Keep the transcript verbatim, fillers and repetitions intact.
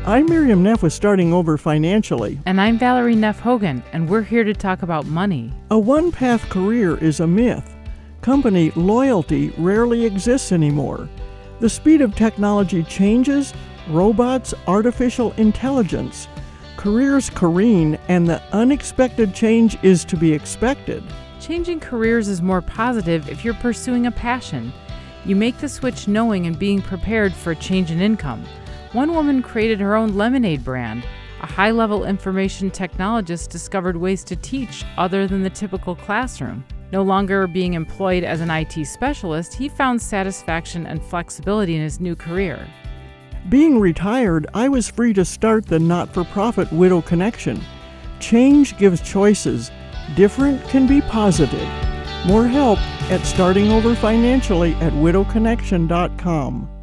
I'm Miriam Neff with Starting Over Financially. And I'm Valerie Neff Hogan, and we're here to talk about money. A one-path career is a myth. Company loyalty rarely exists anymore. The speed of technology changes, robots, artificial intelligence. Careers careen, and the unexpected change is to be expected. Changing careers is more positive if you're pursuing a passion. You make the switch knowing and being prepared for a change in income. One woman created her own lemonade brand. A high-level information technologist discovered ways to teach other than the typical classroom. No longer being employed as an I T specialist, he found satisfaction and flexibility in his new career. Being retired, I was free to start the not-for-profit Widow Connection. Change gives choices. Different can be positive. More help at Starting Over Financially at widow connection dot com.